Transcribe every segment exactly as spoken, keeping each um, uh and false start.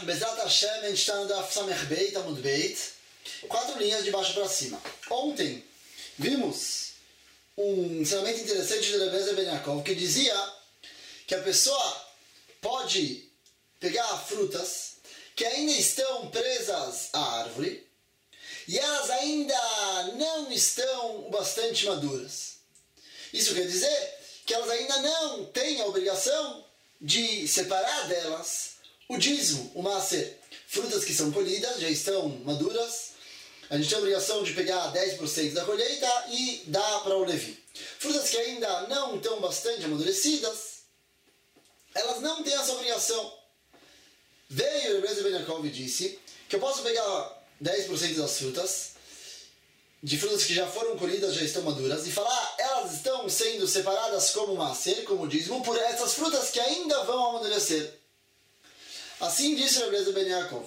Bezrat Hashem, a gente está no Daf Samech Beit, Amud Beit, quatro linhas de baixo para cima. Ontem vimos um ensinamento interessante de Rebbe Eliezer Ben Yaakov, que dizia que a pessoa pode pegar frutas que ainda estão presas à árvore e elas ainda não estão bastante maduras. Isso quer dizer que elas ainda não têm a obrigação de separar delas o dízimo, o maaser. Frutas que são colhidas, já estão maduras, a gente tem a obrigação de pegar dez por cento da colheita e dar para o Levi. Frutas que ainda não estão bastante amadurecidas, elas não têm essa obrigação. Veio o Rebbe Eliezer Ben Yaakov e disse que eu posso pegar dez por cento das frutas, de frutas que já foram colhidas, já estão maduras, e falar, elas estão sendo separadas como maaser, como dízimo, por essas frutas que ainda vão amadurecer. Assim disse o Rebbe Eliezer Ben Yaakov.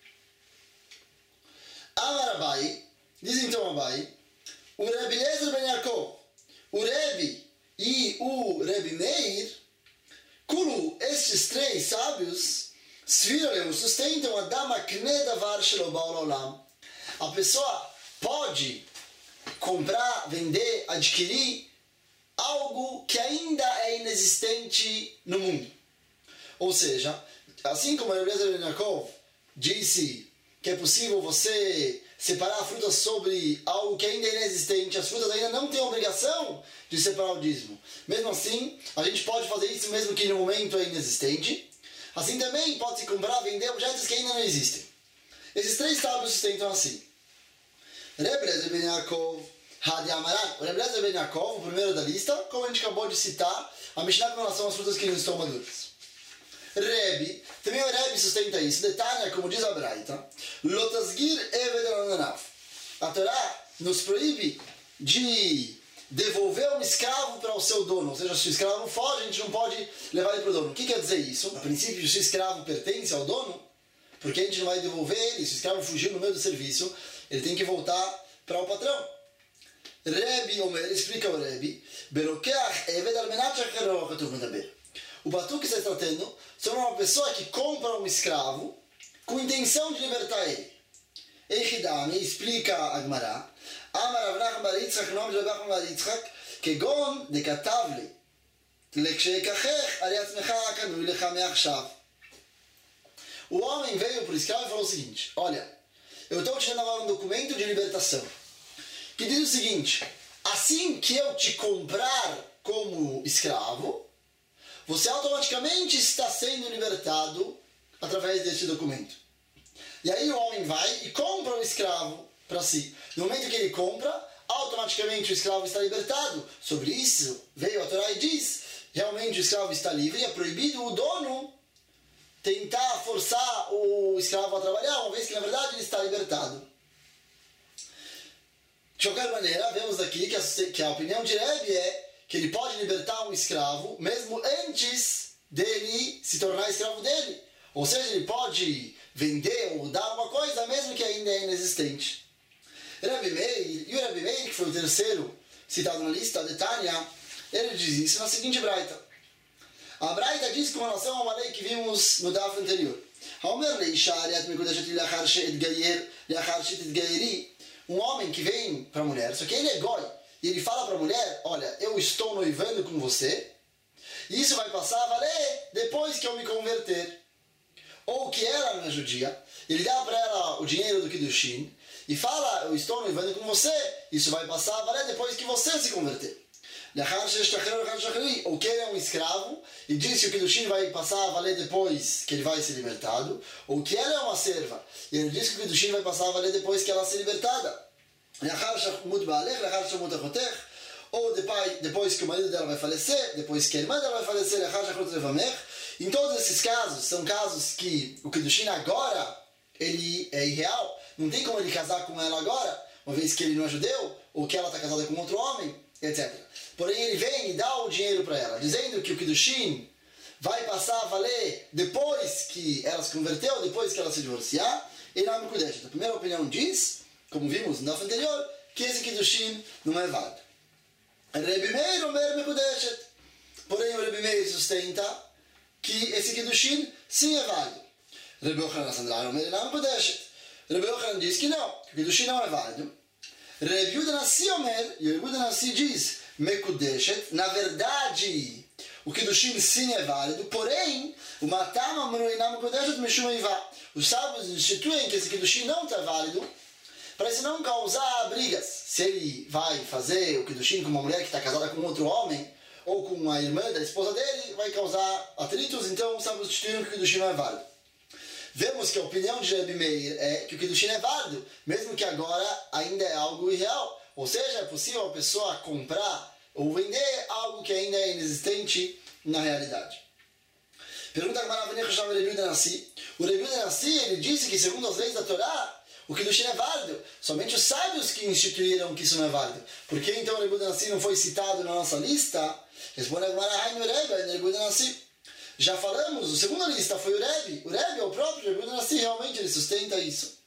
Amar Abai, diz então Abai, o Rebbe Eliezer Ben Yaakov, o Rebbe e o Rebbe Meir, Kulu, estes três sábios, Sviraleu, sustentam a dama knedavar shelo ba'al olam. A pessoa pode comprar, vender, adquirir algo que ainda é inexistente no mundo. Ou seja, assim como o Rebbe Eliezer Ben Yaakov disse que é possível você separar frutas sobre algo que ainda é inexistente, as frutas ainda não têm obrigação de separar o dízimo. Mesmo assim, a gente pode fazer isso mesmo que no momento é inexistente. Assim também pode-se comprar, vender objetos que ainda não existem. Esses três sábios sustentam assim. Rebbe Eliezer Ben Yaakov, Hadi Amaran. O Rebbe Eliezer Ben Yaakov, o primeiro da lista, como a gente acabou de citar, a Mishnah com relação às frutas que não estão maduras. Rebbe, também o Rebbe sustenta isso. Detalhe, como diz a Braita, Lotasgir Eved Al-Ananav. A Torá nos proíbe de devolver um escravo para o seu dono. Ou seja, se o escravo foge, a gente não pode levar ele para o dono. O que quer dizer isso? A princípio, se o escravo pertence ao dono, porque a gente não vai devolver ele. Se o escravo fugiu no meio do serviço, ele tem que voltar para o patrão. Rebbe Omer, explica o Rebbe, Belokeach Eved Al-Menat Shachero Katuv Medaber. O batu que está tratando sobre uma pessoa que compra um escravo com intenção de libertar ele. Eichidami, explica a Gemara, Amar Avnach Bar Yitzchak, nome de Rabbi Bar Yitzchak, Kegon de Katavle, Lekshekachech, Ariatzmecha Kanui Lecha Meachshav. O homem veio para o escravo e falou o seguinte: olha, eu estou te dando agora um documento de libertação que diz o seguinte: assim que eu te comprar como escravo, você automaticamente está sendo libertado através deste documento. E aí o homem vai e compra o escravo para si. No momento que ele compra, automaticamente o escravo está libertado. Sobre isso veio a Torá e diz, realmente o escravo está livre, é proibido o dono tentar forçar o escravo a trabalhar, uma vez que na verdade ele está libertado. De qualquer maneira, vemos aqui que a, que a opinião de Rebbe é que ele pode libertar um escravo mesmo antes dele se tornar escravo dele. Ou seja, ele pode vender ou dar uma coisa mesmo que ainda é inexistente. Rebbe Meir, e o Rebbe Meir, que foi o terceiro citado na lista de Tânia, ele diz isso na seguinte Braita. A Braita diz com relação a uma lei que vimos no Daf anterior. Um homem que vem para a mulher, só que ele é goi, e ele fala para a mulher, olha, eu estou noivando com você, e isso vai passar a valer depois que eu me converter. Ou que ela não é judia, ele dá para ela o dinheiro do Kiddushin, e fala, eu estou noivando com você, isso vai passar a valer depois que você se converter. Ou que ele é um escravo, e diz que o Kiddushin vai passar a valer depois que ele vai ser libertado, ou que ela é uma serva, e ele diz que o Kiddushin vai passar a valer depois que ela ser libertada. Ou depois, depois que o marido dela vai falecer, depois que a irmã dela vai falecer, em todos esses casos, são casos que o Kiddushin agora, ele é irreal, não tem como ele casar com ela agora, uma vez que ele não é judeu, ou que ela está casada com outro homem, etcétera. Porém, ele vem e dá o dinheiro para ela, dizendo que o Kiddushin vai passar a valer depois que ela se converteu, depois que ela se divorciar, e não é Mekudeshet. A primeira opinião diz, como vimos no Daf anterior, que esse Kiddushin não é válido. Rebbe Meir Omer Mekudeshet. Porém, o Rebbe Meir sustenta que esse Kiddushin sim é válido. Rebbe Yochanan Sandrar Omer Inam Kodeshet. Rebbe Yochanan diz que não, que o Kiddushin não é válido. Rebbe Yehuda Nassi Omer, e o Yehuda Nassi diz, Mekudeshet, na verdade, o Kiddushin sim é válido, porém, o Matam Amru Inam Kodeshet Mishum Eivá. Os sábios instituem que esse Kiddushin não está válido, para isso não causar brigas. Se ele vai fazer o Kiddushin com uma mulher que está casada com outro homem, ou com a irmã da esposa dele, vai causar atritos, então os sábios instituem que o Kiddushin não é válido. Vemos que a opinião de Rebbe Meir é que o Kiddushin é válido, mesmo que agora ainda é algo irreal. Ou seja, é possível a pessoa comprar ou vender algo que ainda é inexistente na realidade. Pergunta a Rebbe Yehuda Nassi. O Rebbe Yehuda Nassi, ele disse que segundo as leis da Torá, o Kiddushin é válido. Somente os sábios que instituíram que isso não é válido. Por que então o Rebbe Yehuda Nassi não foi citado na nossa lista? Responde a Rebbe Yehuda Nassi. Já falamos, o segundo lista foi o Rebbe. O Rebbe é o próprio Rebbe Yehuda Nassi, realmente ele sustenta isso.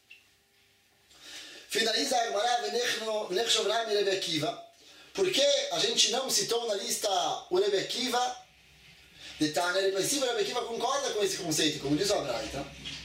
Finaliza a Gemara Venech Shovram e Rebbe Akiva. Por que a gente não citou na lista o Rebbe Akiva? Detalhe, ele princípio, o Rebbe Akiva concorda com esse conceito, como diz o Abraita.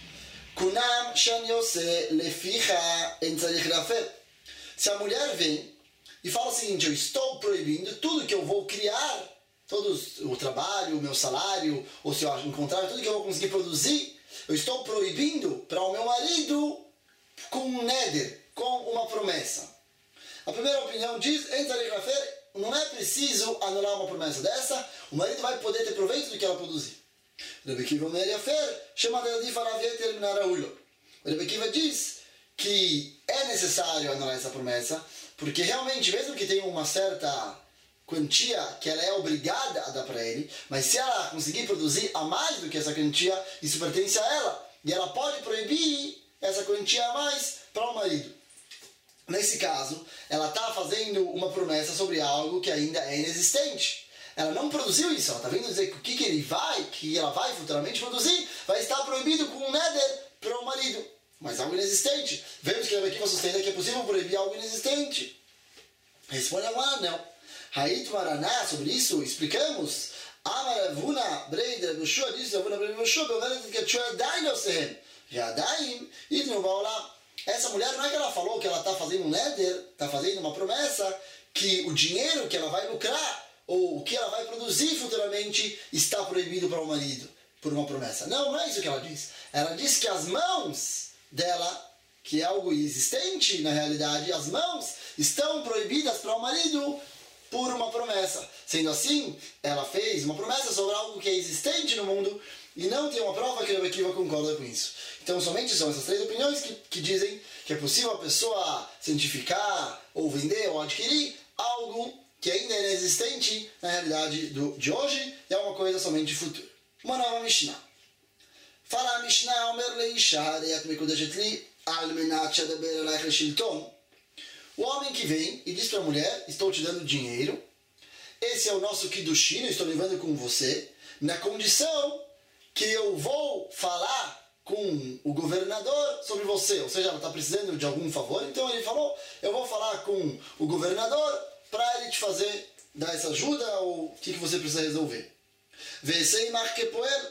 Kunam Shan Yose Leficha En Tzarich Rafer. Se a mulher vem e fala o seguinte, eu estou proibindo tudo que eu vou criar, todo o trabalho, o meu salário, ou se eu encontrar tudo que eu vou conseguir produzir, eu estou proibindo para o meu marido com um neder, com uma promessa. A primeira opinião diz, em Tzarich Rafer, não é preciso anular uma promessa dessa, o marido vai poder ter proveito do que ela produzir. Rebbe Akiva chama de Faravier terminar a Ulo. O Rebbe Akiva diz que é necessário anular essa promessa, porque realmente, mesmo que tenha uma certa quantia que ela é obrigada a dar para ele, mas se ela conseguir produzir a mais do que essa quantia, isso pertence a ela, e ela pode proibir essa quantia a mais para o marido. Nesse caso, ela está fazendo uma promessa sobre algo que ainda é inexistente. Ela não produziu isso, ela está vindo dizer que o que, que ele vai, que ela vai futuramente produzir, vai estar proibido com um neder para o marido. Mas algo inexistente. Vemos que a Rebbe Akiva sustenta que é possível proibir algo inexistente. Responde agora, não. Hait Maraná, sobre isso, explicamos. Amaravuna Breida Bushua disse, Avuna Breida Bushua, Beovelet que Tchua Daim Osehem. Yadaim, Idnu Baolá. Essa mulher não é que ela falou que ela está fazendo um neder, está fazendo uma promessa, que o dinheiro que ela vai lucrar, ou o que ela vai produzir futuramente, está proibido para o marido, por uma promessa. Não, não é isso que ela diz. Ela diz que as mãos dela, que é algo existente na realidade, as mãos estão proibidas para o marido por uma promessa. Sendo assim, ela fez uma promessa sobre algo que é existente no mundo e não tem uma prova que a Rebbe Akiva concorda com isso. Então, somente são essas três opiniões que, que dizem que é possível a pessoa cientificar, ou vender, ou adquirir algo que ainda é inexistente na realidade do, de hoje e é uma coisa somente de futuro. Uma nova Mishnah. Fala a Mishnah, Omer leisha, hareyat mekudeshet li, al menat shedaber elaich leshilton. O homem que vem e diz para a mulher, estou te dando dinheiro, esse é o nosso Kiddushin, eu estou levando com você, na condição que eu vou falar com o governador sobre você. Ou seja, ela está precisando de algum favor, então ele falou, eu vou falar com o governador para ele te fazer, dar essa ajuda, ou o que, que você precisa resolver. Vesei markepoel,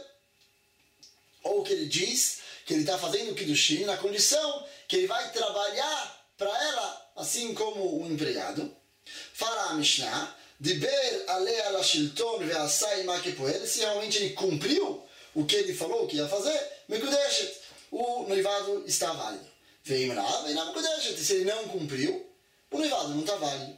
ou que ele diz que ele está fazendo o Kiddushin na condição que ele vai trabalhar para ela, assim como um empregado. Fala a Mishnah, Diber alea la shilton ve'asai markepoel, se realmente ele cumpriu o que ele falou que ia fazer, mekudeshet, o noivado está válido. Veio lá, vem na mekudeshet, se ele não cumpriu, o noivado não está válido.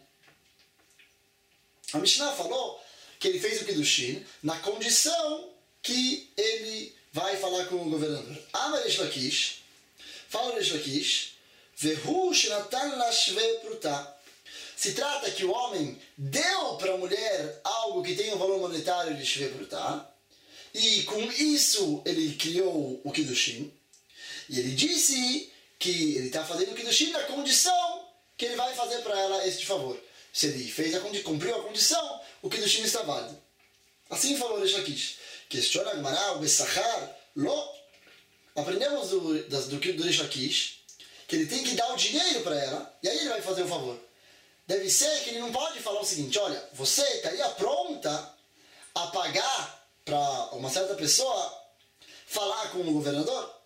A Mishnah falou que ele fez o Kiddushin na condição que ele vai falar com o governador. Amar Reish Lakish, fala Reish Lakish, Vehu shenatan la shve pruta. Se trata que o homem deu para a mulher algo que tem um valor monetário de shve pruta, e com isso ele criou o Kiddushin, e ele disse que ele está fazendo o Kiddushin na condição que ele vai fazer para ela este favor. Se ele fez a condi- cumpriu a condição, o Kiddushin está válido. Assim falou Reish Lakish. Questiona Gemara, o Bessachar, Lo. Aprendemos do, das, do, do Reish Lakish que ele tem que dar o dinheiro para ela, e aí ele vai fazer o favor. Deve ser que ele não pode falar o seguinte, olha, você estaria pronta a pagar para uma certa pessoa falar com o governador?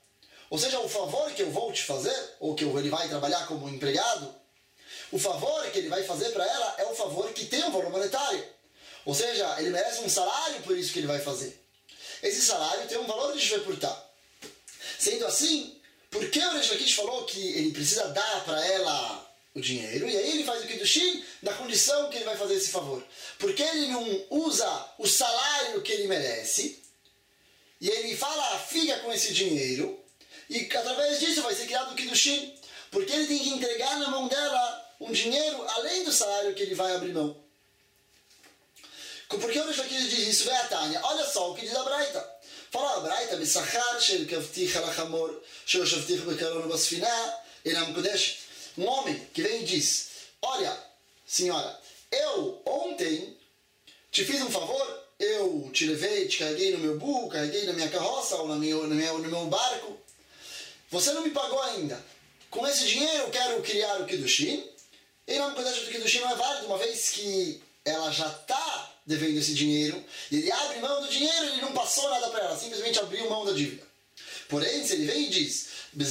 ou seja, o favor que eu vou te fazer, ou que ele vai trabalhar como empregado, o favor que ele vai fazer para ela é o favor que tem um valor monetário. Ou seja, ele merece um salário por isso que ele vai fazer. Esse salário tem um valor de shvepurtá. Sendo assim, por que o Reish Lakish falou que ele precisa dar para ela o dinheiro? E aí ele faz o Kiddushin na condição que ele vai fazer esse favor. Porque ele não usa o salário que ele merece, e ele fala, fica com esse dinheiro, e através disso vai ser criado o Kiddushin. Porque ele tem que entregar na mão dela um dinheiro além do salário que ele vai abrir mão. Por que o Reish Lakish diz isso? Vê a Tânia. Olha só o que diz a Braita. Fala a Braita, Bessachar, Shel Kavtich Alachamor, Shel Shavtich Bekaron Basfina, Enam Kodesh. Um homem que vem e diz, olha, senhora, eu ontem te fiz um favor, eu te levei, te carreguei no meu burro, carreguei na minha carroça ou no meu, no meu, no meu barco, você não me pagou ainda. Com esse dinheiro eu quero criar o Kiddushin, e Enam Kodesh do Kiddushin não é válido, uma vez que ela já está devendo esse dinheiro, e ele abre mão do dinheiro, ele não passou nada para ela, simplesmente abriu mão da dívida. Porém, se ele vem e diz,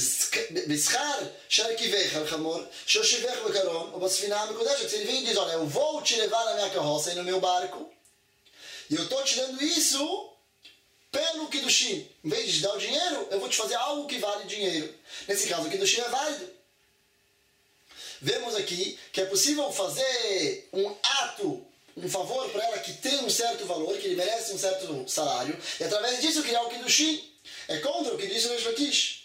se ele vem e diz, olha, eu vou te levar na minha carroça e no meu barco, e eu estou te dando isso pelo Kiddushin. Em vez de dar o dinheiro, eu vou te fazer algo que vale dinheiro. Nesse caso, o Kiddushin é válido. Vemos aqui que é possível fazer um ato, um favor para ela que tem um certo valor, que ele merece um certo salário, e através disso criar o Kiddushin. É contra o que diz o Reish Lakish.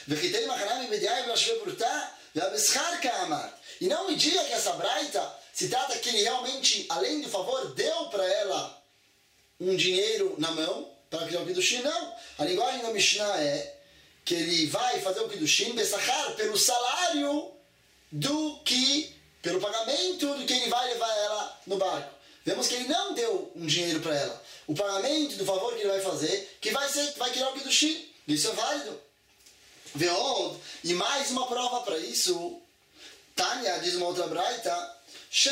E não me diga que essa Braita se trata que ele realmente, além do favor, deu para ela um dinheiro na mão para criar o Kiddushin. Não. A linguagem da Mishnah é que ele vai fazer o Kiddushin Bessachar pelo salário do que, pelo pagamento do que ele vai levar ela no barco. Vemos que ele não deu um dinheiro para ela. O pagamento do favor que ele vai fazer, que vai, ser, vai criar o Kiddushin. Isso é válido. Veod, e mais uma prova para isso. Tânia diz uma outra Braita, se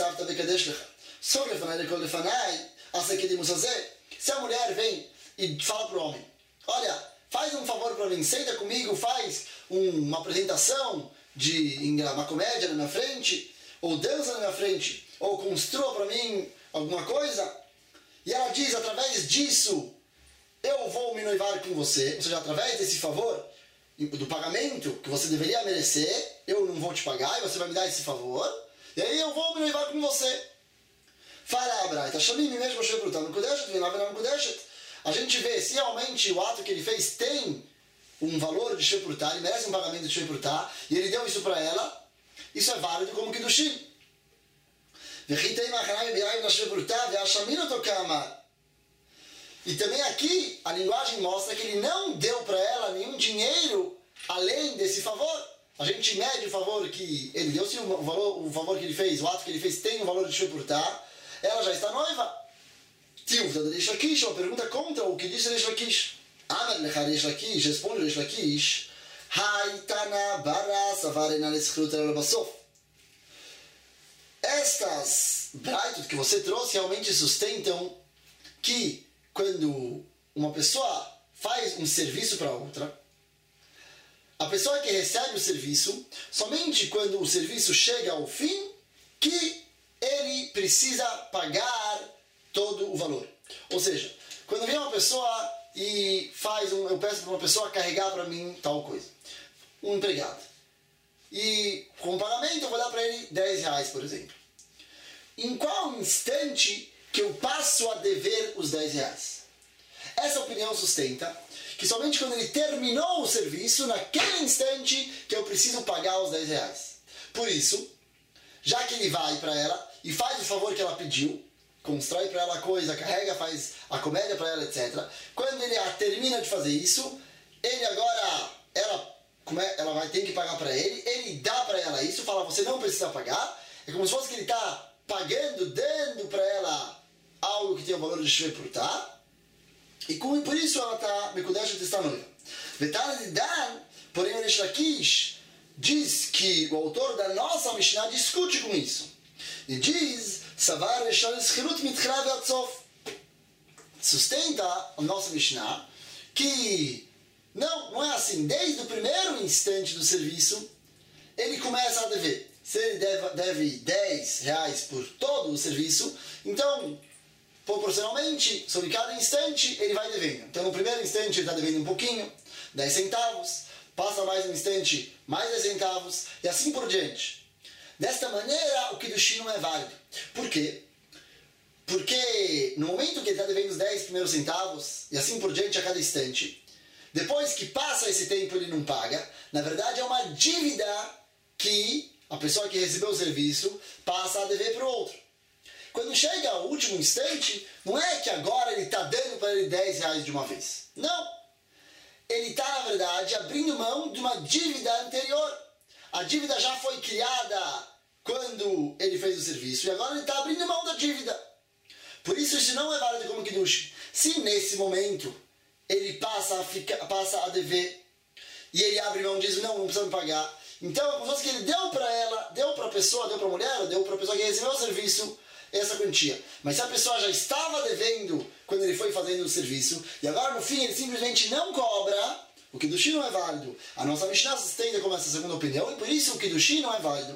a mulher vem e fala para o homem, olha, faz um favor para mim, senta comigo, faz um, uma apresentação de uma comédia na minha frente, ou dança na minha frente, ou construa para mim alguma coisa, e ela diz, através disso, eu vou me noivar com você, ou seja, através desse favor, do pagamento que você deveria merecer, eu não vou te pagar, e você vai me dar esse favor, e aí eu vou me noivar com você. Fala, Braita, a gente vê se realmente o ato que ele fez tem um valor de Shepurtá, ele merece um pagamento de Shepurtá, e ele deu isso para ela, isso é válido como Kiddushin. E também aqui a linguagem mostra que ele não deu para ela nenhum dinheiro além desse favor. A gente mede o favor que ele deu, se o, valor, o favor que ele fez, o ato que ele fez tem um valor de Shepurtá, ela já está noiva. Tilda de Reish Lakish, uma pergunta contra o que disse Reish Lakish. Amar lecha Reish Lakish, responde Reish Lakish, Haitana bara savarena leschilut ela basof. Estas braitot que você trouxe realmente sustentam que quando uma pessoa faz um serviço para outra, a pessoa que recebe o serviço, somente quando o serviço chega ao fim, que ele precisa pagar todo o valor. Ou seja, quando vem uma pessoa e faz um, eu peço para uma pessoa carregar para mim tal coisa, um empregado, e com pagamento eu vou dar para ele dez reais, por exemplo. Em qual instante que eu passo a dever os dez reais? Essa opinião sustenta que somente quando ele terminou o serviço, naquele instante que eu preciso pagar os dez reais. Por isso, já que ele vai para ela e faz o favor que ela pediu, constrói para ela a coisa, carrega, faz a comédia para ela, etcétera. Quando ele termina de fazer isso, ele agora, ela, como é, ela vai ter que pagar para ele, ele dá para ela isso, fala, você não precisa pagar. É como se fosse que ele está pagando, dando para ela algo que tem o valor de Shepurtá, e com, por isso ela está Mekudesh de estar noiva. Vetana de Dan, porém o Reish Lakish diz que o autor da nossa Mishnah discute com isso. E diz, Savar Reshal Schirut Mitchra Ve'atzof. Sustenta a nossa Mishnah que Não, não é assim. Desde o primeiro instante do serviço, ele começa a dever. Se ele deve, deve dez reais por todo o serviço, então, proporcionalmente, sobre cada instante, ele vai devendo. Então, no primeiro instante, ele está devendo um pouquinho, dez centavos, passa mais um instante, mais dez centavos, e assim por diante. Desta maneira, o Kiddushin não é válido. Por quê? Porque no momento que ele está devendo os dez primeiros centavos, e assim por diante a cada instante, depois que passa esse tempo ele não paga, na verdade é uma dívida que a pessoa que recebeu o serviço passa a dever para o outro. Quando chega ao último instante, não é que agora ele está dando para ele dez reais de uma vez. Não. Ele está, na verdade, abrindo mão de uma dívida anterior. A dívida já foi criada quando ele fez o serviço e agora ele está abrindo mão da dívida. Por isso, isso não é válido como Kiddush. Se nesse momento ele passa a, ficar, passa a dever e ele abre mão e diz, não, não precisa me pagar. Então, é como se fosse que ele deu para ela, deu para a pessoa, deu para a mulher, deu para a pessoa que recebeu o serviço, essa quantia. Mas se a pessoa já estava devendo quando ele foi fazendo o serviço, e agora no fim ele simplesmente não cobra, o Kiddush não é válido. A nossa Mishnah se estende como essa segunda opinião, e por isso o Kiddush não é válido.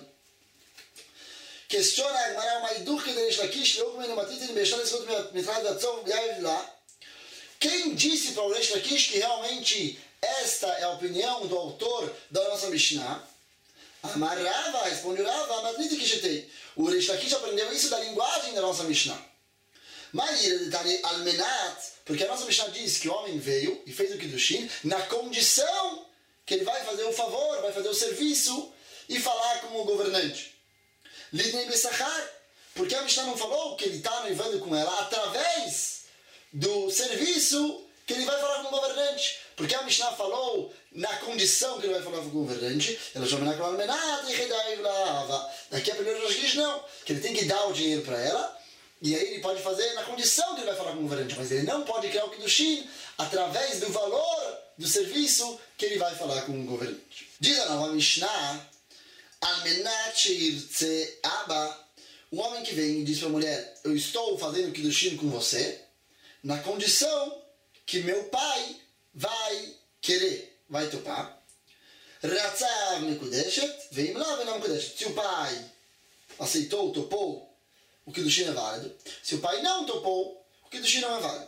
Questiona a Gemara, Maidur que Reish Lakish, leu comendo uma trita de Bechal, escuta metralha da Tzov, Yair lá. Quem disse para o Reish Lakish que realmente esta é a opinião do autor da nossa Mishnah? Amarava, respondeu Rava, Matrita Kishetei. O Reish Lakish aprendeu isso da linguagem da nossa Mishnah. Mas ele detalhe Almenat, porque a nossa Mishnah diz que o homem veio e fez o Kiddushin na condição que ele vai fazer o favor, vai fazer o serviço e falar como governante. Lidnei Bessachar, porque a Mishnah não falou que ele está noivando com ela através do serviço que ele vai falar como governante. Porque a Mishnah falou na condição que ele vai falar como governante, ela chama na Almenat e Redai Vlava. Daqui a primeira vez diz não, que ele tem que dar o dinheiro para ela. E aí ele pode fazer na condição que ele vai falar como governante, mas ele não pode criar o Kiddushin através do valor do serviço que ele vai falar como governante. Diz a nova Mishnah, Almenat Yirtze Abba, um homem que vem e diz para a mulher, eu estou fazendo Kiddushin com você, na condição que meu pai vai querer, vai topar. Ratzav Mekudeshet, vem lá, vem lá Mekudeshet. Se o pai aceitou, topou, o Kiddushin é válido. Se o pai não topou, o Kiddushin não é válido.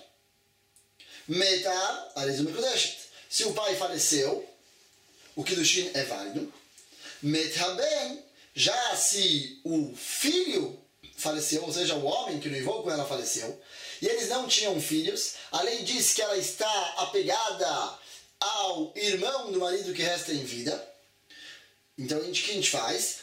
Metav, Arezu Mekudeshet. Se o pai faleceu, o Kiddushin é válido. Metaben, já se o filho faleceu, ou seja, o homem que noivou com ela faleceu, e eles não tinham filhos, a lei diz que ela está apegada ao irmão do marido que resta em vida. Então, o que a gente faz?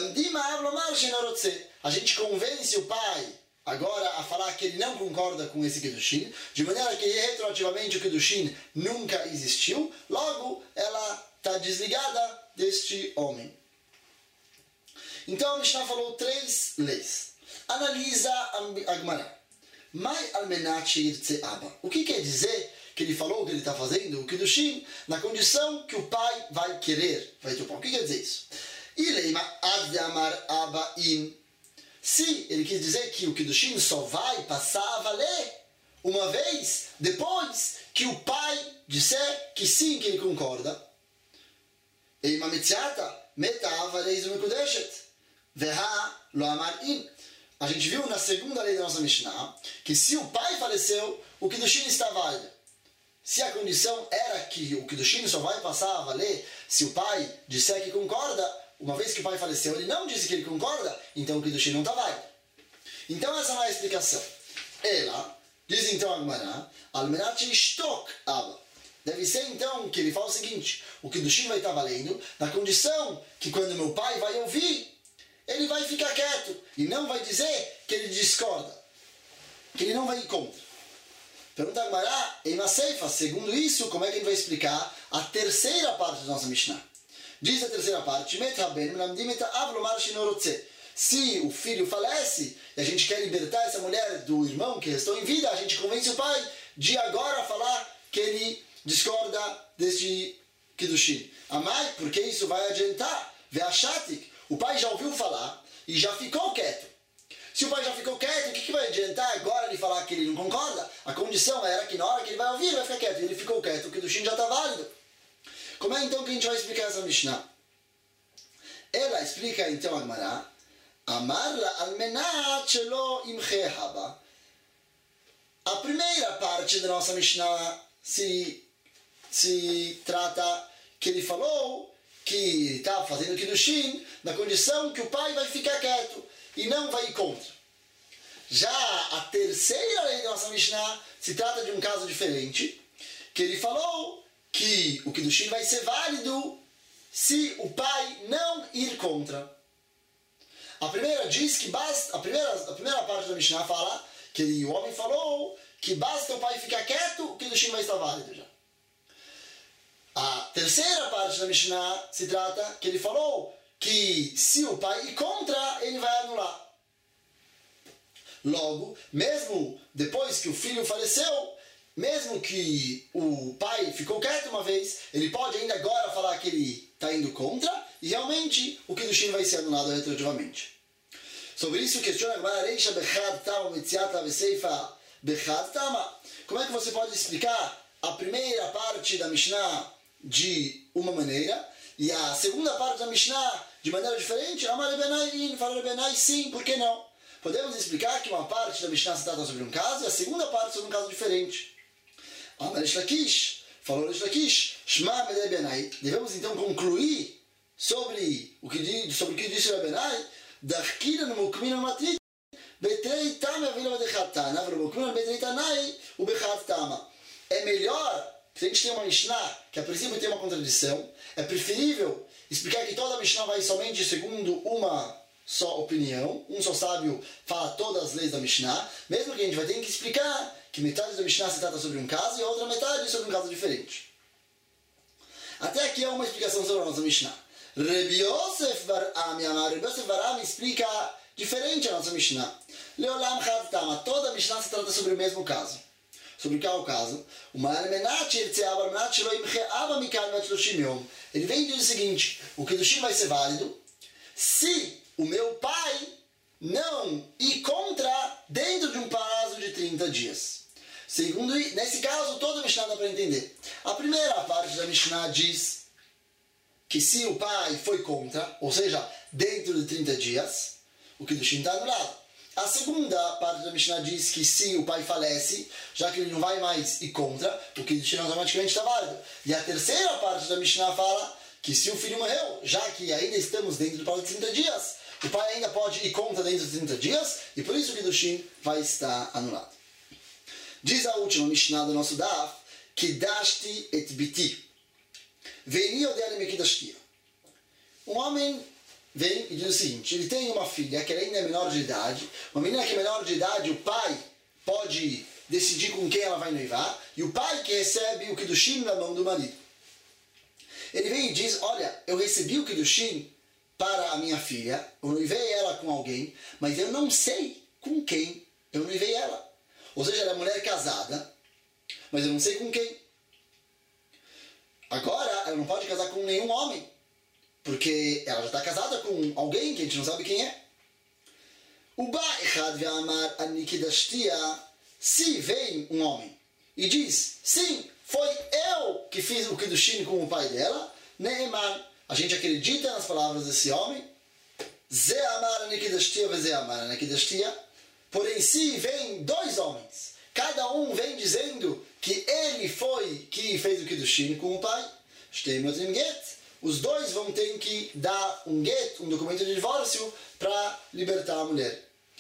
A gente convence o pai agora a falar que ele não concorda com esse Kiddushin, de maneira que retroativamente o Kiddushin nunca existiu, logo ela está desligada deste homem. Então a Mishnah falou três leis. Analisa a Gemara. Mai almenat yirtze abba. O que quer dizer que ele falou que ele está fazendo o Kiddushin na condição que o pai vai querer, vai topar? O que quer dizer isso? Ileima ad amar abba in. Se ele quis dizer que o Kiddushin só vai passar a valer uma vez depois que o pai disser que sim, que ele concorda. Eima metziata metav aleizu mekudeshet veha lo amar in. A gente viu na segunda lei da nossa Mishnah que se o pai faleceu, o Kiddushin está válido. Se a condição era que o Kiddushin só vai passar a valer se o pai disser que concorda, uma vez que o pai faleceu, ele não disse que ele concorda, então o Kiddushin não está válido. Então essa não é a explicação. Ela, diz então a Gemara, Almenat Yishtok Abba. Deve ser então que ele fala o seguinte, o Kiddushin vai estar valendo na condição que quando meu pai vai ouvir, ele vai ficar quieto e não vai dizer que ele discorda, que ele não vai ir contra. Pergunta a Gemara, em Maseifa, segundo isso, como é que ele vai explicar a terceira parte da nossa Mishnah? Diz a terceira parte, se o filho falece e a gente quer libertar essa mulher do irmão que restou em vida, a gente convence o pai de agora falar que ele discorda deste Kiddushin. Amai, porque isso vai adiantar. Ve'ashatik, o pai já ouviu falar e já ficou quieto. Se o pai já ficou quieto, o que, que vai adiantar agora ele falar que ele não concorda? A condição era que na hora que ele vai ouvir, ele vai ficar quieto. E ele ficou quieto, o Kiddushin já está válido. Como é então que a gente vai explicar essa Mishnah? Ela explica então a Gemara, Amarla almenat shelo imche haba. A primeira parte da nossa Mishnah se, se trata que ele falou que ele estava fazendo Kiddushin na condição que o pai vai ficar quieto e não vai ir contra. Já a terceira lei da nossa Mishnah se trata de um caso diferente, que ele falou que o Kiddushin vai ser válido se o pai não ir contra. A primeira diz que basta, a primeira, a primeira parte da Mishnah fala que ele, o homem falou que basta o pai ficar quieto, o Kiddushin vai estar válido já. A terceira parte da Mishnah se trata que ele falou que se o pai ir contra, ele vai anular. Logo, mesmo depois que o filho faleceu, mesmo que o pai ficou quieto uma vez, ele pode ainda agora falar que ele está indo contra, e realmente o Kiddushin vai ser anulado retroativamente. Sobre isso, questiona como é que você pode explicar a primeira parte da Mishnah de uma maneira e a segunda parte da Mishnah de maneira diferente? Amar Benai, fala Benai, sim, por que não? Podemos explicar que uma parte da Mishnah se trata sobre um caso e a segunda parte sobre um caso diferente. Amar Reish Lakish, falou Reish Lakish, Shma Medei Benai. Devemos então concluir sobre o que, sobre o que disse Benai, Dachkina no Mukmin Matrit, Betrei Tama Vila Bechatana, Mukmin Betrei Tanai, o Bechat Tama. É melhor, se a gente tem uma Mishnah que a princípio tem uma contradição, é preferível explicar que toda a Mishnah vai somente segundo uma só opinião, um só sábio fala todas as leis da Mishnah, mesmo que a gente vai ter que explicar que metade da Mishnah se trata sobre um caso e a outra metade sobre um caso diferente. Até aqui é uma explicação sobre a nossa Mishnah. Rabbi Yosef bar Ami Amar, Rabbi Yosef bar Ami explica diferente a nossa Mishnah. Leolam Chad Tama, toda a Mishnah se trata sobre o mesmo caso. Sobre qual caso? Ele vem e diz o seguinte, o Kiddushin vai ser válido se o meu pai não ir contra dentro de um prazo de trinta dias. Segundo, nesse caso, toda a Mishnah dá para entender. A primeira parte da Mishnah diz que se o pai foi contra, ou seja, dentro de trinta dias, o Kiddushin está anulado. A segunda parte da Mishnah diz que se o pai falece, já que ele não vai mais ir contra, o Kiddushin automaticamente está válido. E a terceira parte da Mishnah fala que se o filho morreu, já que ainda estamos dentro do prazo de trinta dias, o pai ainda pode ir contra dentro de trinta dias, e por isso o Kiddushin vai estar anulado. Diz a última Mishnah do nosso Daf, Kidashti et biti. Veni odiare me kidashtia. Um homem vem e diz o seguinte, ele tem uma filha que ainda é menor de idade, uma menina que é menor de idade, o pai pode decidir com quem ela vai noivar, e o pai que recebe o Kiddushin na mão do marido. Ele vem e diz, olha, eu recebi o Kiddushin para a minha filha, eu noivei ela com alguém, mas eu não sei com quem eu noivei ela. Ou seja, ela é mulher casada, mas eu não sei com quem. Agora, ela não pode casar com nenhum homem, porque ela já está casada com alguém que a gente não sabe quem é. O Ba'echad ve'amar anikidashtia, se vem um homem e diz, sim, foi eu que fiz o Kiddushin com o pai dela, Ne'eman, a gente acredita nas palavras desse homem, Ze amar anikidashtia ve ze amar anikidashtia, porém se vem dois homens, cada um vem dizendo que ele foi que fez o Kiddushin com o pai, Shtei Motim Get, os dois vão ter que dar um get, um documento de divórcio, para libertar a mulher.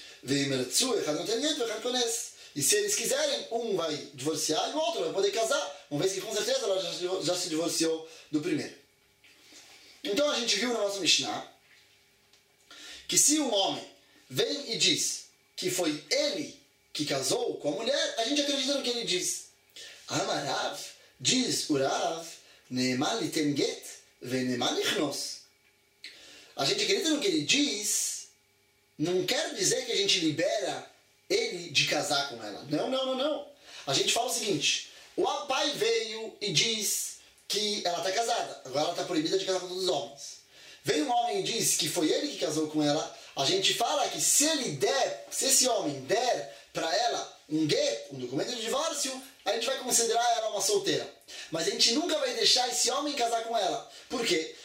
E se eles quiserem, um vai divorciar e o outro vai poder casar, uma vez que com certeza ela já, já se divorciou do primeiro. Então a gente viu na nossa Mishnah que se um homem vem e diz que foi ele que casou com a mulher, a gente acredita no que ele diz. Amarav, diz o Rav, Ne'eman litem get, ve'ne'eman ichnos. A gente acredita no que ele diz, não quer dizer que a gente libera ele de casar com ela. Não, não, não, não. A gente fala o seguinte, o pai veio e diz que ela está casada, agora ela está proibida de casar com todos os homens. Vem um homem e diz que foi ele que casou com ela, a gente fala que se ele der, se esse homem der para ela um get, um documento de divórcio, a gente vai considerar ela uma solteira. Mas a gente nunca vai deixar esse homem casar com ela. Por quê?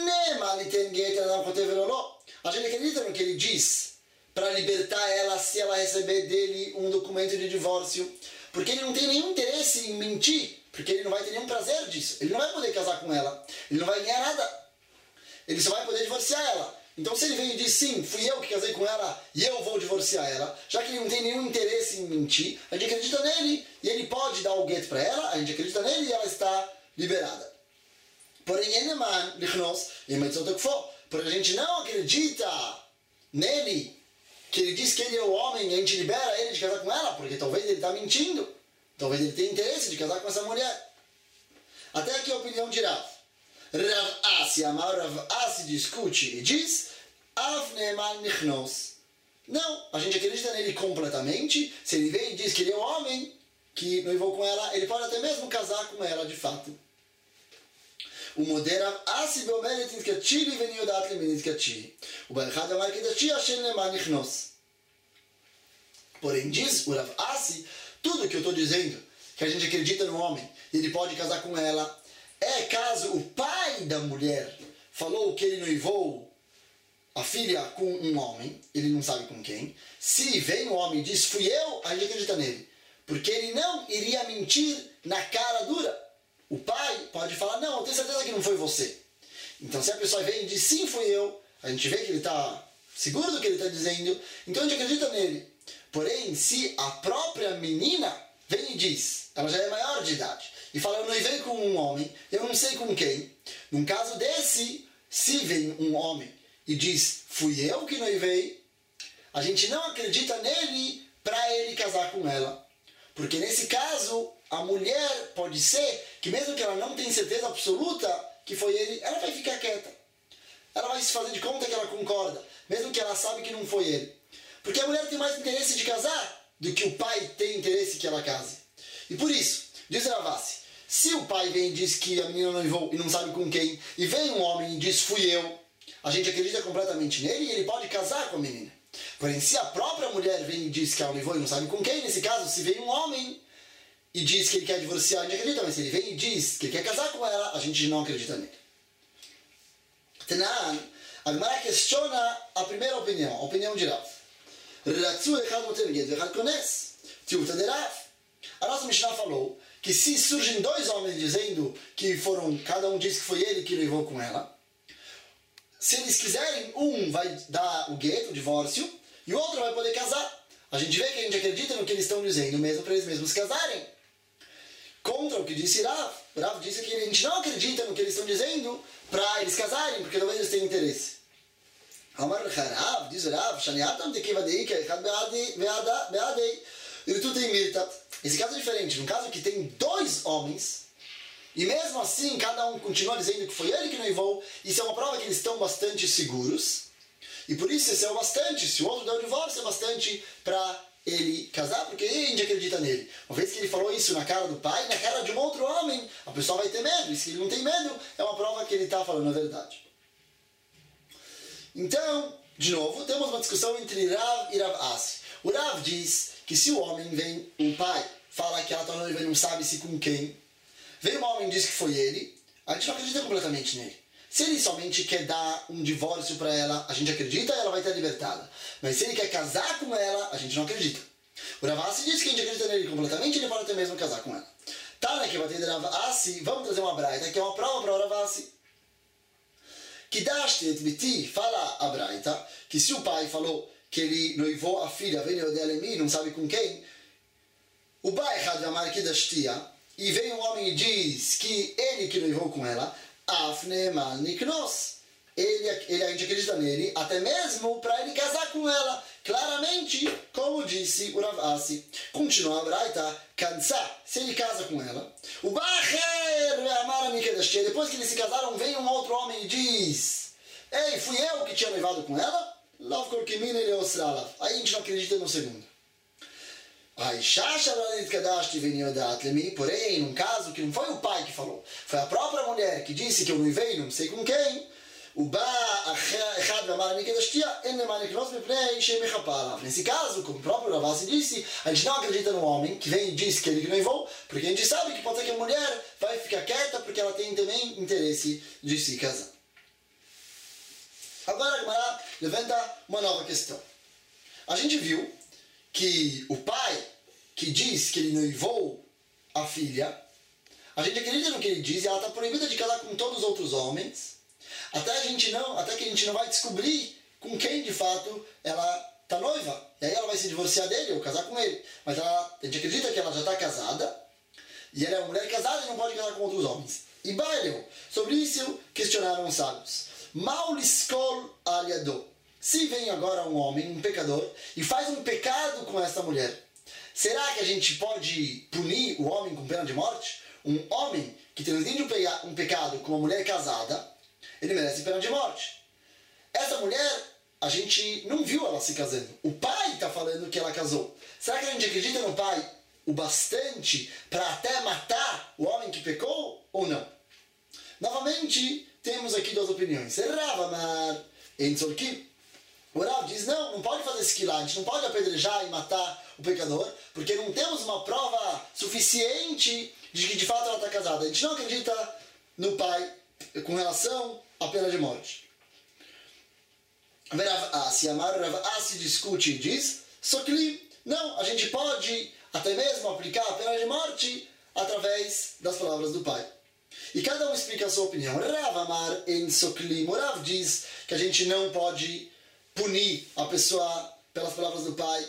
A gente acredita no que ele diz para libertar ela se ela receber dele um documento de divórcio. Porque ele não tem nenhum interesse em mentir. Porque ele não vai ter nenhum prazer disso. Ele não vai poder casar com ela. Ele não vai ganhar nada. Ele só vai poder divorciar ela. Então se ele vem e diz, sim, fui eu que casei com ela e eu vou divorciar ela, já que ele não tem nenhum interesse em mentir, a gente acredita nele e ele pode dar o get para ela, a gente acredita nele e ela está liberada. Porém, porque a gente não acredita nele, que ele diz que ele é o homem e a gente libera ele de casar com ela, porque talvez ele está mentindo, talvez ele tenha interesse de casar com essa mulher. Até aqui a opinião de Rav. Rav Asi, Amar Rav Asi discute e diz, Av Neeman Nichnos. Não, a gente acredita nele completamente. Se ele vem e diz que ele é um homem que noivou com ela, ele pode até mesmo casar com ela de fato. O modelo Rav Asi beomeret nitkatchi li veni yodat li nitkatchi. O Barchad Amar Kedachi Hashem Neeman Nichnos. Porém diz o Rav Asi, tudo que eu estou dizendo, que a gente acredita no homem, e ele pode casar com ela, é caso o pai da mulher falou que ele noivou a filha com um homem, ele não sabe com quem. Se vem o homem e diz, fui eu, a gente acredita nele. Porque ele não iria mentir na cara dura. O pai pode falar, não, eu tenho certeza que não foi você. Então se a pessoa vem e diz, sim, fui eu, a gente vê que ele está seguro do que ele está dizendo, então a gente acredita nele. Porém, se a própria menina vem e diz, ela já é maior de idade, e fala, eu noivei com um homem, eu não sei com quem. Num caso desse, se vem um homem e diz, fui eu que noivei, a gente não acredita nele para ele casar com ela. Porque nesse caso, a mulher pode ser que mesmo que ela não tenha certeza absoluta que foi ele, ela vai ficar quieta. Ela vai se fazer de conta que ela concorda, mesmo que ela sabe que não foi ele. Porque a mulher tem mais interesse de casar do que o pai tem interesse que ela case. E por isso, diz Rav Asi, se o pai vem e diz que a menina noivou e não sabe com quem, e vem um homem e diz, fui eu, a gente acredita completamente nele e ele pode casar com a menina. Porém, se a própria mulher vem e diz que ela noivou e não sabe com quem, nesse caso, se vem um homem e diz que ele quer divorciar, a gente acredita, mas se ele vem e diz que ele quer casar com ela, a gente não acredita nele. Tanan, a Gemara questiona a primeira opinião, a opinião de Rav. Ratzu echad noter get vechad kones. Tiuta de Rav. A nossa Mishnah falou que se surgem dois homens dizendo que foram, cada um diz que foi ele que noivou com ela, se eles quiserem, um vai dar o gueto, o divórcio, e o outro vai poder casar. A gente vê que a gente acredita no que eles estão dizendo, mesmo para eles mesmos casarem. Contra o que disse Rav. Rav disse que a gente não acredita no que eles estão dizendo para eles casarem, porque talvez eles tenham interesse. Amar Rav, diz Rav, Shaniatam tekivadei, que é echad beadei. Esse caso é diferente. No caso que tem dois homens, e mesmo assim cada um continua dizendo que foi ele que noivou, isso é uma prova que eles estão bastante seguros. E por isso esse é o bastante. Se o outro deu o divórcio, é bastante para ele casar, porque a gente acredita nele. Uma vez que ele falou isso na cara do pai, na cara de um outro homem, a pessoa vai ter medo. E se ele não tem medo, é uma prova que ele está falando a verdade. Então, de novo, temos uma discussão entre Rav e Rav Asi. O Rav diz que se o homem vem, o pai fala que ela está noiva e não sabe se com quem, vem um homem e diz que foi ele, a gente não acredita completamente nele. Se ele somente quer dar um divórcio para ela, a gente acredita e ela vai estar libertada. Mas se ele quer casar com ela, a gente não acredita. O Rav Asi diz que a gente acredita nele completamente e ele pode até mesmo casar com ela. Tá, né, que vai ter Rav Asi, vamos trazer uma braita, que é uma prova para o Rav Asi. Que dashte et biti, fala a braita, que se o pai falou que ele noivou a filha, vem Yodelemi, não sabe com quem, o Baechad Amar Kedashtia, e vem um homem e diz que ele que noivou com ela, Afne Mal Niknos. Ele, ele, a gente acredita nele, até mesmo para ele casar com ela. Claramente, como disse o Rav Asi. Continua a Braita, cansar, se ele casa com ela. O Bacher Amar Mikedashtia, depois que eles se casaram, vem um outro homem e diz: ei, fui eu que tinha noivado com ela? Lav Korkimin ele Osralav. Aí a gente não acredita no segundo. Porém, num caso que não foi o pai que falou, foi a própria mulher que disse que eu noivei, não sei com quem, Nesse caso, como o próprio Ravasi disse, a gente não acredita no homem que vem e diz que ele que noivou, porque a gente sabe que pode ser que a mulher vai ficar quieta porque ela tem também interesse de se casar. Agora a Gemara levanta uma nova questão. A gente viu que o pai que diz que ele noivou a filha, a gente acredita no que ele diz e ela está proibida de casar com todos os outros homens, até, a gente não, até que a gente não vai descobrir com quem de fato ela está noiva. E aí ela vai se divorciar dele ou casar com ele. Mas ela, a gente acredita que ela já está casada, e ela é uma mulher casada e não pode casar com outros homens. E Baileu, sobre isso questionaram os sábios. Mauliskol aliado. Se vem agora um homem, um pecador, e faz um pecado com essa mulher, será que a gente pode punir o homem com pena de morte? Um homem que transgride um, pe- um pecado com uma mulher casada, ele merece pena de morte. Essa mulher, a gente não viu ela se casando. O pai está falando que ela casou. Será que a gente acredita no pai o bastante para até matar o homem que pecou ou não? Novamente, temos aqui duas opiniões. Rava, mas em Tzorki, o Rav diz, não, não pode fazer esquilar, a gente não pode apedrejar e matar o pecador, porque não temos uma prova suficiente de que de fato ela está casada. A gente não acredita no pai com relação à pena de morte. Se Amar Rav Asi discute e diz, Sokli, não, a gente pode até mesmo aplicar a pena de morte através das palavras do pai. E cada um explica a sua opinião. Rav Amar en Sokli, Rav diz que a gente não pode punir a pessoa pelas palavras do pai,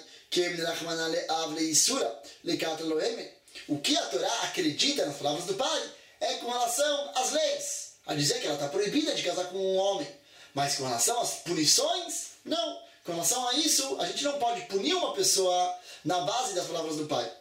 o que a Torá acredita nas palavras do pai é com relação às leis, a dizer que ela está proibida de casar com um homem, mas com relação às punições, não. Com relação a isso, a gente não pode punir uma pessoa na base das palavras do pai.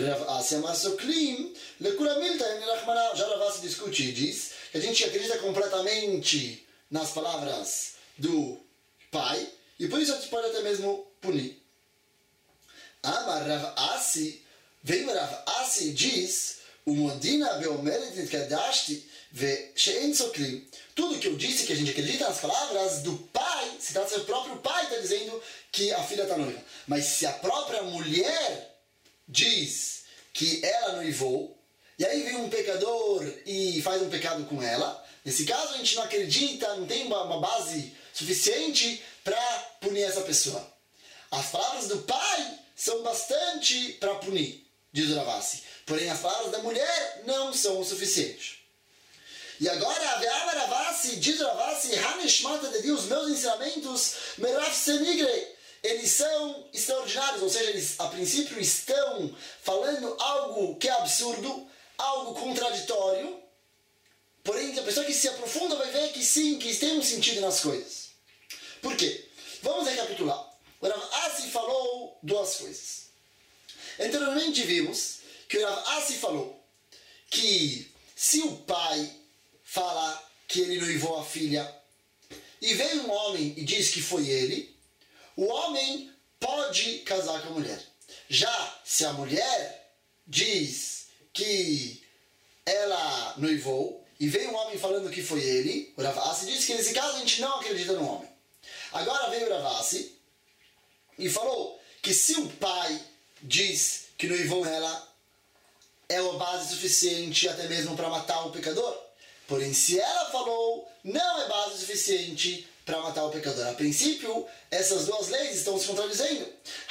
Já Ravasi discute e diz que a gente acredita completamente nas palavras do pai, e por isso a gente pode até mesmo punir. Amar Rav Asi, vem Rav Asi e diz, o Modina beomeret nitkadashti ve she'en soklim. Tudo que eu disse que a gente acredita nas palavras do pai, se trata do próprio pai está dizendo que a filha está noiva. Mas se a própria mulher diz que ela noivou, e aí vem um pecador e faz um pecado com ela, nesse caso a gente não acredita, não tem uma, uma base suficiente para punir essa pessoa. As palavras do pai são bastante para punir, diz o Ravasi. Porém, as palavras da mulher não são o suficiente. E agora, a Ravasi, diz o Ravasi, Haneshmata de Deus, os meus ensinamentos, Meraf Senigre, eles são extraordinários, ou seja, eles a princípio estão falando algo que é absurdo, algo contraditório, porém a pessoa que se aprofunda vai ver que sim, que tem um sentido nas coisas. Por quê? Vamos recapitular. O Rav Asi falou duas coisas. Anteriormente vimos que o Rav Asi falou que se o pai fala que ele noivou a filha e veio um homem e diz que foi ele, o homem pode casar com a mulher. Já se a mulher diz que ela noivou e veio um homem falando que foi ele, o Rav Asi diz que nesse caso a gente não acredita no homem. Agora veio o Rav Asi e falou que se o pai diz que noivou ela, é uma base suficiente até mesmo para matar o pecador. Porém, se ela falou, não é base suficiente para matar o pecador. A princípio, essas duas leis estão se contradizendo.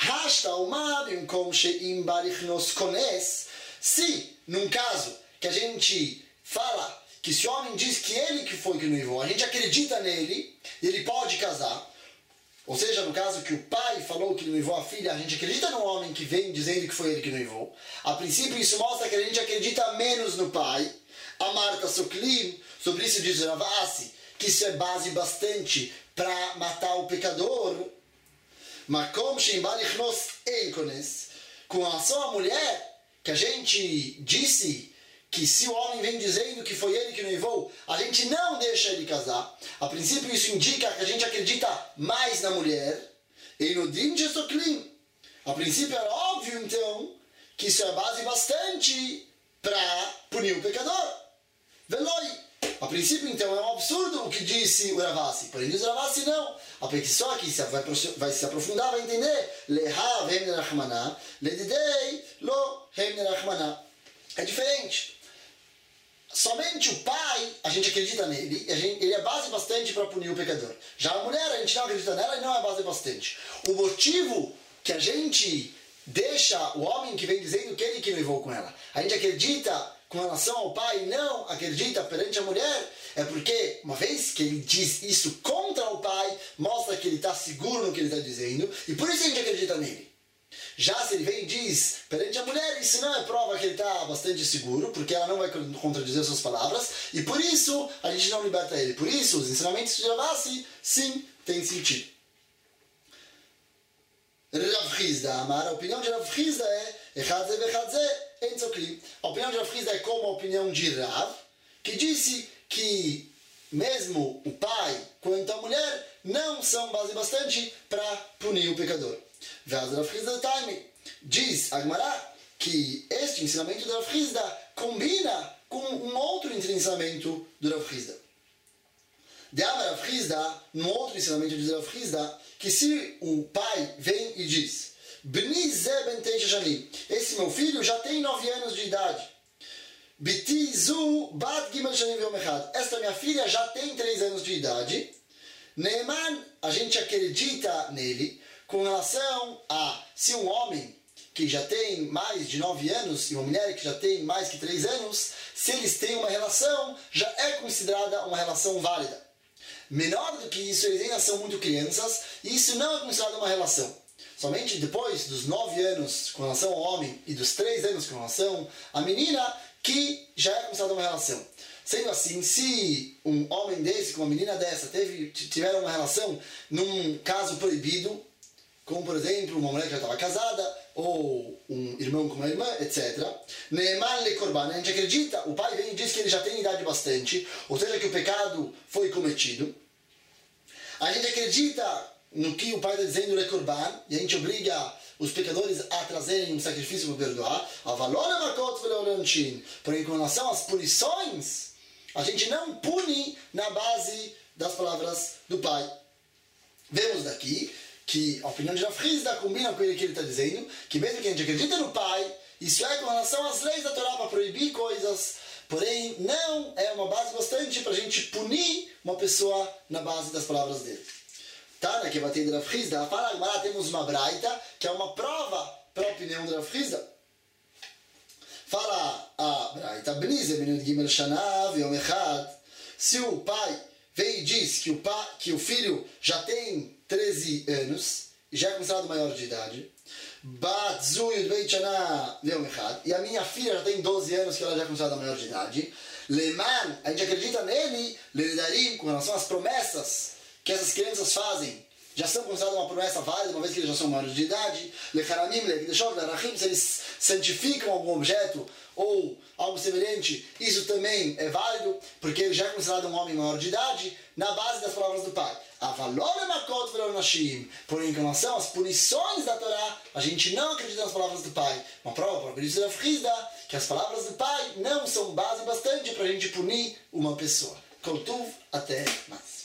Se, num caso, que a gente fala que se o homem diz que ele que foi que noivou, a gente acredita nele, e ele pode casar. Ou seja, no caso que o pai falou que noivou a filha, a gente acredita no homem que vem dizendo que foi ele que noivou. A princípio, isso mostra que a gente acredita menos no pai. A Marta Soklim, sobre isso diz Rav Asi, que isso é base bastante para matar o pecador. Makom Sheimbalichnos Enkones. Com relação à mulher, que a gente disse que se o homem vem dizendo que foi ele que noivou, a gente não deixa ele casar. A princípio isso indica que a gente acredita mais na mulher. E no Din de Soklim. A princípio é óbvio então que isso é base bastante para punir o pecador. Veloi. A princípio, então, é um absurdo o que disse o Ravasi. Porém, diz o Ravasi não. A pessoa que vai, vai se aprofundar vai entender. Lehav hem nerachmaná, ledidei lo hem nerachmaná. É diferente. Somente o pai, a gente acredita nele, e a gente, ele é base bastante para punir o pecador. Já a mulher, a gente não acredita nela e não é base bastante. O motivo que a gente deixa o homem que vem dizendo que ele que noivou com ela, a gente acredita com relação ao pai e não acredita perante a mulher, é porque, uma vez que ele diz isso contra o pai, mostra que ele está seguro no que ele está dizendo, e por isso a gente acredita nele. Já se ele vem e diz perante a mulher, isso não é prova que ele está bastante seguro, porque ela não vai contradizer suas palavras, e por isso a gente não liberta ele. Por isso, os ensinamentos de Ravasi, sim, tem sentido. Rav Hizda Amar, a opinião de Rav Hizda é Echadze vechadze entzokli. A opinião de Rav Hizda é como a opinião de Rav, que disse que mesmo o pai quanto a mulher não são base bastante para punir o pecador. Diz Agmará que este ensinamento do Rav Hizda combina com um outro ensinamento do Rav Hizda. De Rav Hizda, no outro ensinamento de Rav Hizda, que se o pai vem e diz Bni ze ben teisha shanim, esse meu filho já tem nove anos de idade. Biti zu bat gimel shanim yom echad, esta minha filha já tem três anos de idade. Neeman, a gente acredita nele com relação a se um homem que já tem mais de nove anos e uma mulher que já tem mais que três anos, se eles têm uma relação, já é considerada uma relação válida. Menor do que isso, eles ainda são muito crianças e isso não é considerado uma relação. Somente depois dos nove anos com relação ao homem e dos três anos com relação à menina, que já é considerada uma relação. Sendo assim, se um homem desse com uma menina dessa teve, tiveram uma relação num caso proibido, como por exemplo uma mulher que já estava casada, ou um irmão com uma irmã, etcétera. Neeman le korban, a gente acredita, o pai vem e diz que ele já tem idade bastante, ou seja, que o pecado foi cometido. A gente acredita no que o pai está dizendo le korban, e a gente obriga os pecadores a trazerem um sacrifício para perdoar. Porém, com relação às punições, a gente não pune na base das palavras do pai. Vemos daqui que a opinião de Rav Hizda combina com ele que ele está dizendo, que mesmo que a gente acredita no pai, isso é com relação às leis da Torá para proibir coisas, porém não é uma base bastante para a gente punir uma pessoa na base das palavras dele. Tá, né, que vai ter de Rav Hizda, para Agmará temos uma braita, que é uma prova para a opinião de Rav Hizda. Fala a braita, Bnize menino gimel shana yom echad, se o pai vem e diz que o, pai, que o filho já tem treze anos, e já é considerado maior de idade, Bat zu yudbeit shana yom echad, e a minha filha já tem doze anos, que ela já é considerada maior de idade, Leman, a gente acredita nele, Ledarim, com relação às promessas que essas crianças fazem, já são consideradas uma promessa válida, uma vez que eles já são maiores de idade, Lecharamim, Lekdeshot, Lerachim, se eles santificam algum objeto, ou algo semelhante, isso também é válido, porque ele já é considerado um homem maior de idade, na base das palavras do pai. Porém, em relação às punições da Torá, a gente não acredita nas palavras do pai. Uma prova para o Bnei Rav Hizda, que as palavras do pai não são base bastante para a gente punir uma pessoa. Kol tuv, até mais.